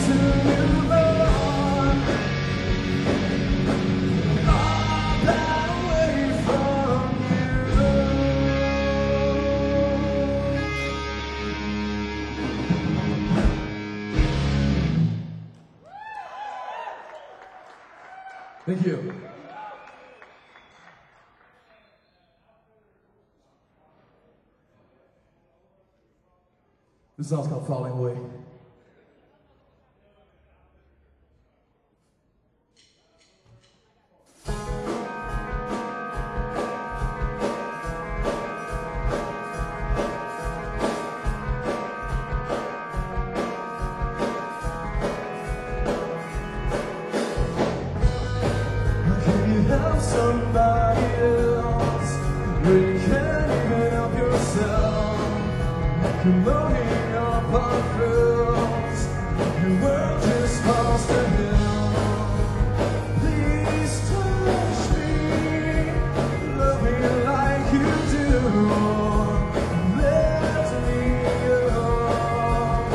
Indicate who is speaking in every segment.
Speaker 1: to move on. All that away from you. Thank you. This song's called Falling Away. Can you help somebody else when you can't even help yourself? You're loading up on girls, your world just falls to hell. Please touch me, love me like you do. Let me up,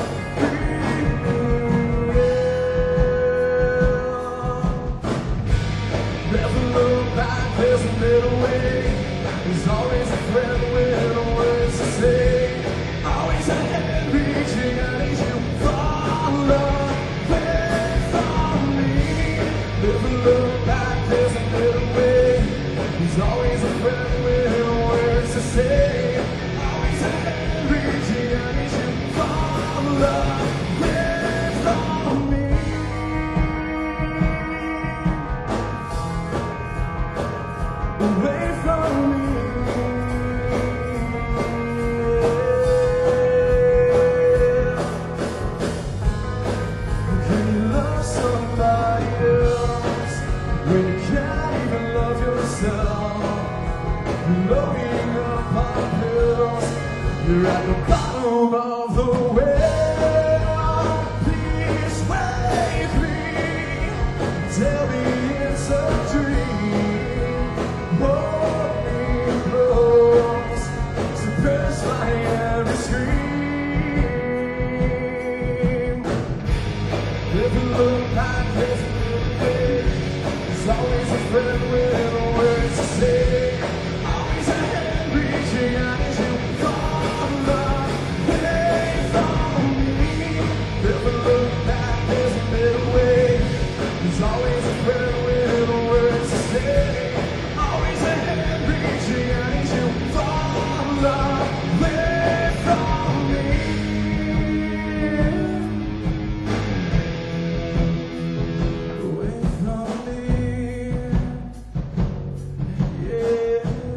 Speaker 1: never look back, there's a middle way. There's always a friend with words to say. Always ahead, reaching out as you fall away from me. Never look back, there's a middle way. There's always a friend with words to say. Always ahead, reaching out as you fall away from me. Away from me. Can you love somebody else when you can't even love yourself? You're loading up on pills, you're at the bottom of the well. Please wake me, tell me it's a dream. Hold me close, suppress my every scream. Never look back, there's a good day. There's always a friend with words to say. Always ahead, reaching out as you fall away from me. Never look back, there's a middle way. There's always a friend with words to say. Always ahead, reaching out as you fall away from me. Away from me, yeah.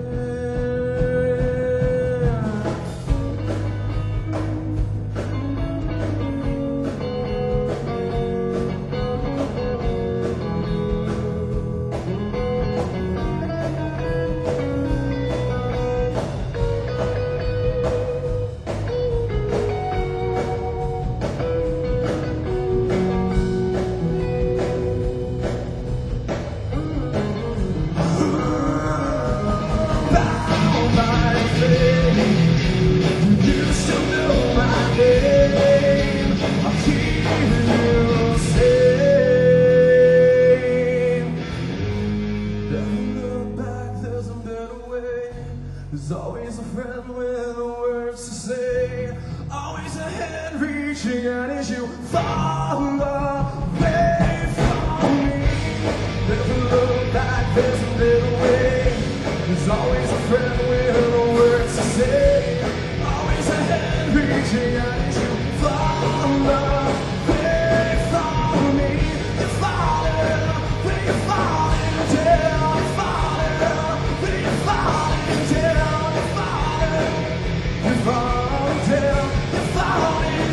Speaker 1: There's always a friend with words to say. Always ahead, reaching out as you fall away from me. Never look back, there's a little way. There's always a friend with words to say. Always ahead, reaching out as you fall away from me. You're falling, when you're falling down, you're falling, when you're falling down. You're falling down, you're falling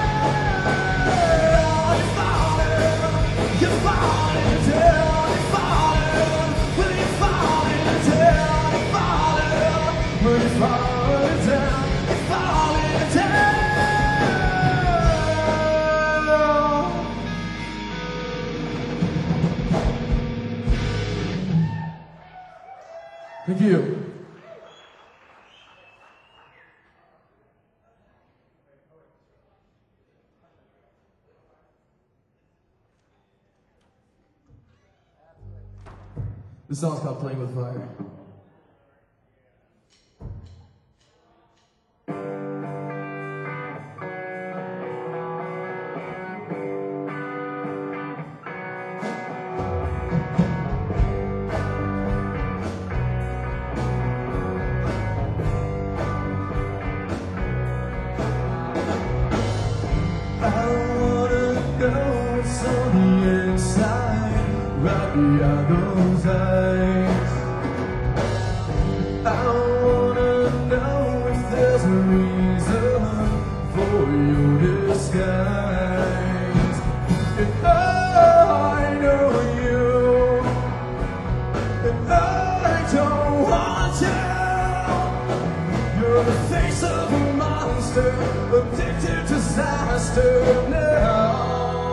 Speaker 1: down, you're falling, you're falling down, you're falling, when you're falling down, you're falling, when you're falling down, you're falling down. Thank you. This song's called Playing with Fire.
Speaker 2: Behind those eyes, I wanna know if there's a reason for your disguise. And I know you, and I don't want you. You're the face of a monster, addicted to disaster now.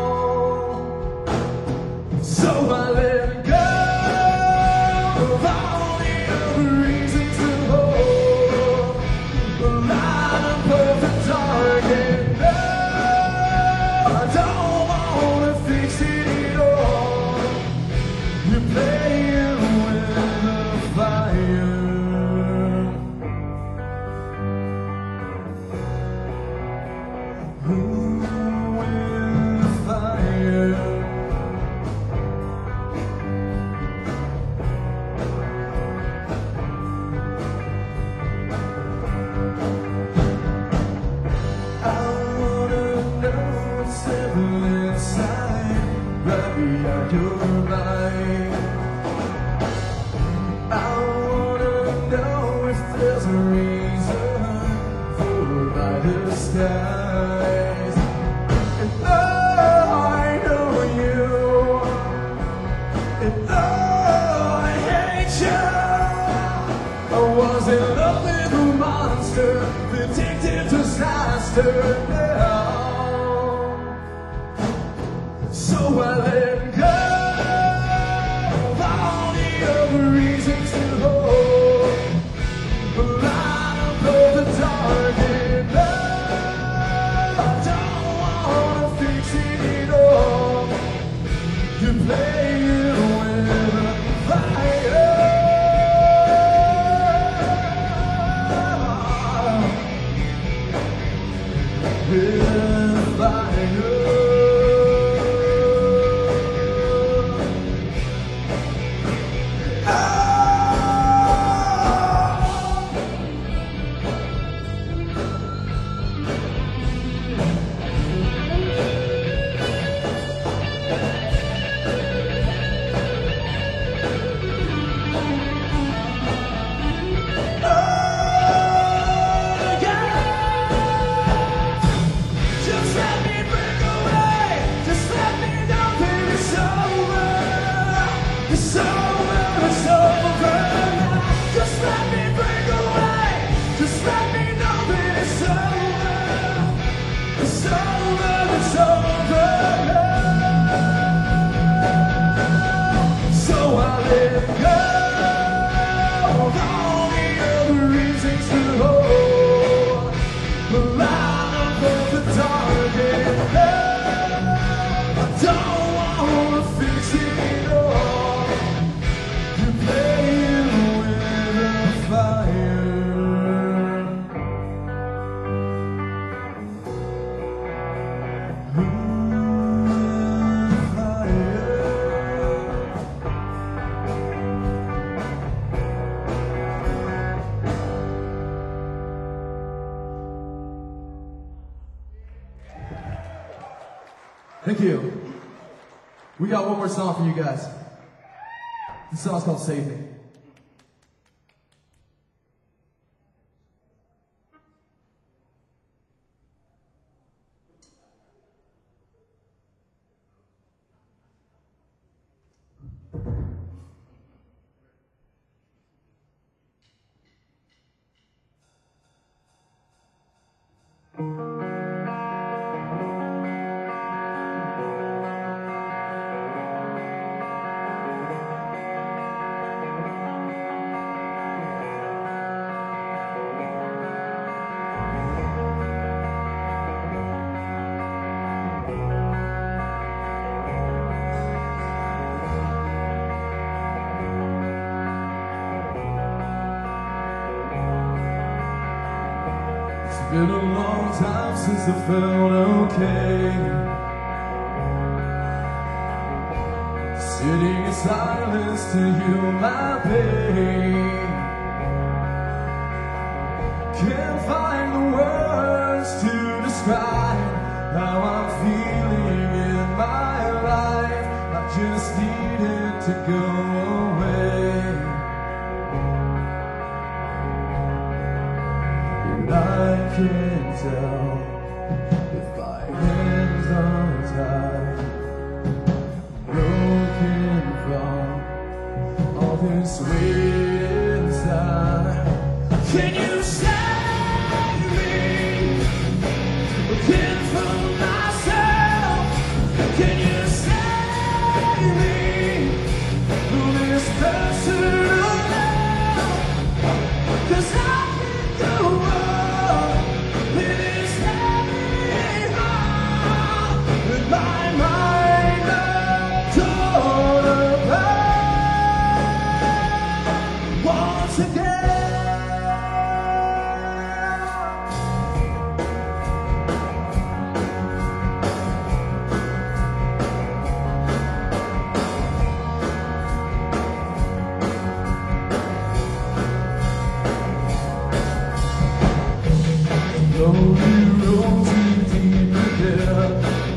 Speaker 2: So I let go of all the other reasons to hold the light of perfect dark, and no, I don't wanna fix it all. You're playing with the fire. Ooh, with the fire. Beyond your mind, I wanna know if there's a reason for my disguise. And I know you, and I hate you. I was in love with a monster, addicted to disaster now. So I let go of all the other reasons to hold the light of the dark, and I don't wanna fix it all. You're playing with the fire. With fire.
Speaker 1: Thank you. We got one more song for you guys. This song's called Save Me. been a long time since I felt okay. Sitting in silence to heal my pain. Can't find the words to describe how I'm feeling in my life. I just need it to go away. But I can't tell if my hands are tied, broken from all this weight inside. Can you save me again from myself? Can you save me from this personal hell? 'Cause I can't go on with this heavy heart, with my mind torn apart once again. Slowly roll too deep again.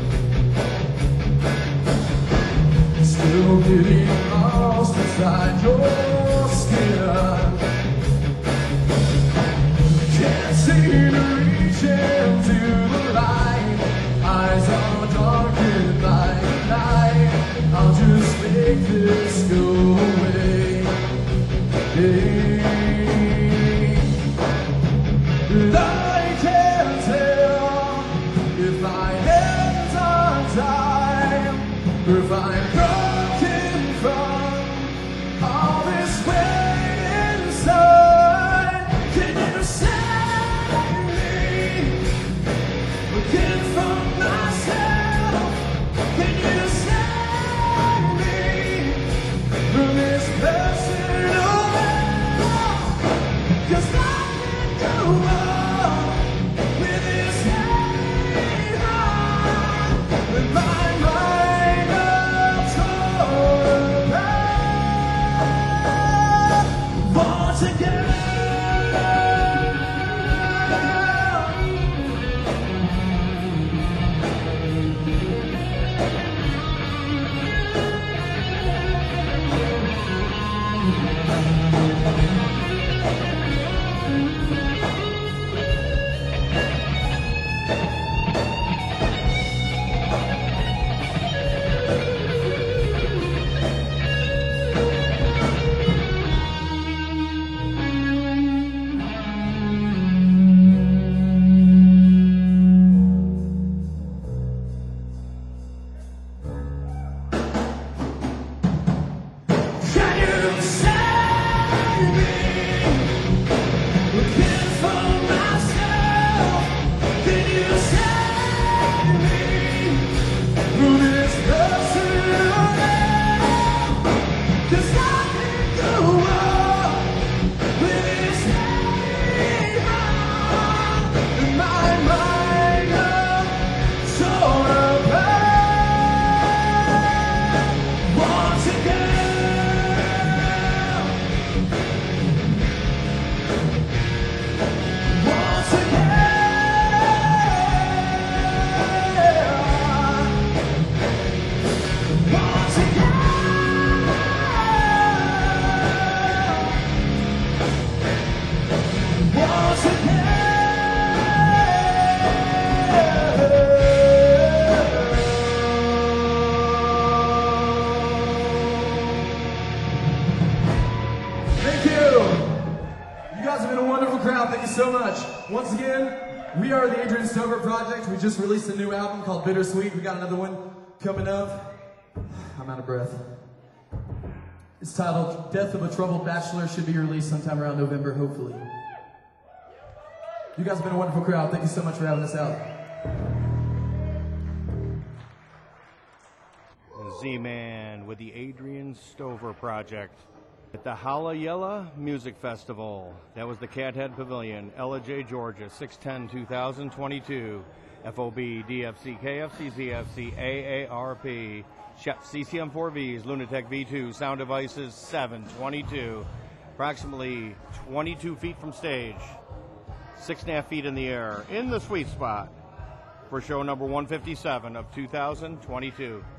Speaker 1: Still getting lost inside your skin. Can't seem to reach into the light. Eyes are dark and like night. I'll just make this go away. I can't tell if my hands are tied or if I'm broken from all this weight inside. Can you save me again from myself? Can you save me from this personal hell? 'Cause I can't go on with this heavy heart, with my mind all torn apart once again. Can you save me again from myself? Can you save me from this personal hell? 'Cause I can't go on with this heavy heart and my mind torn apart once again. Once again. Once again. Once Thank you. You guys have been a wonderful crowd. Thank you so much. Once again, we are the Adrian Stover Project. We just released a new album called Bittersweet. We got another one coming up. I'm out of breath. It's titled Death of a Troubled Bachelor. Should be released sometime around November, hopefully. You guys have been a wonderful crowd. Thank you so much for having us out.
Speaker 3: Z-Man with the Adrian Stover Project. At the Halayella Music Festival, that was the Cathead Pavilion, Ella J, Georgia, 6/10/2022. FOB, DFC, KFC, ZFC, AARP, Shep, CCM4Vs, Lunatech V2, Sound Devices, 7/22. Approximately 22 feet from stage, 6.5 feet in the air, in the sweet spot for show number 157 of 2022.